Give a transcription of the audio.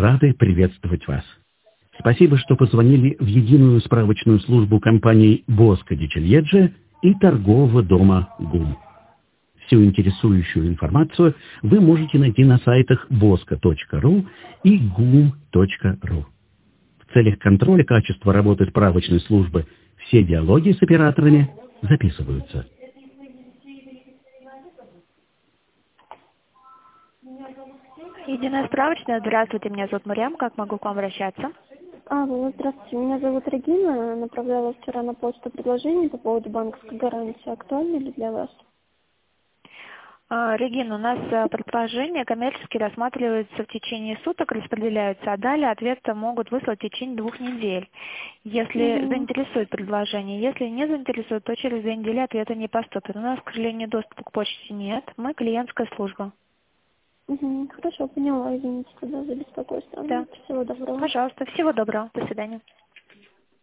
рады приветствовать вас. Спасибо, что позвонили в единую справочную службу компаний «Боско ди Цильеджи» и торгового дома «ГУМ». Всю интересующую информацию вы можете найти на сайтах bosco.ru и gum.ru. В целях контроля качества работы справочной службы все диалоги с операторами записываются. Единая справочная. Здравствуйте, меня зовут Марьям. Как могу к вам обращаться? Алло, здравствуйте, меня зовут Регина. Направляла вчера на почту предложение по поводу банковской гарантии. Актуально ли для вас? Регина, у нас предложения коммерчески рассматриваются в течение суток, распределяются, а далее ответ могут выслать в течение 2 недель. Если заинтересует предложение, если не заинтересует, то через 2 недели ответа не поступит. У нас, к сожалению, доступа к почте нет. Мы клиентская служба. Хорошо, поняла. Извините тогда за беспокойство. Да. Всего доброго. Пожалуйста, всего доброго. До свидания.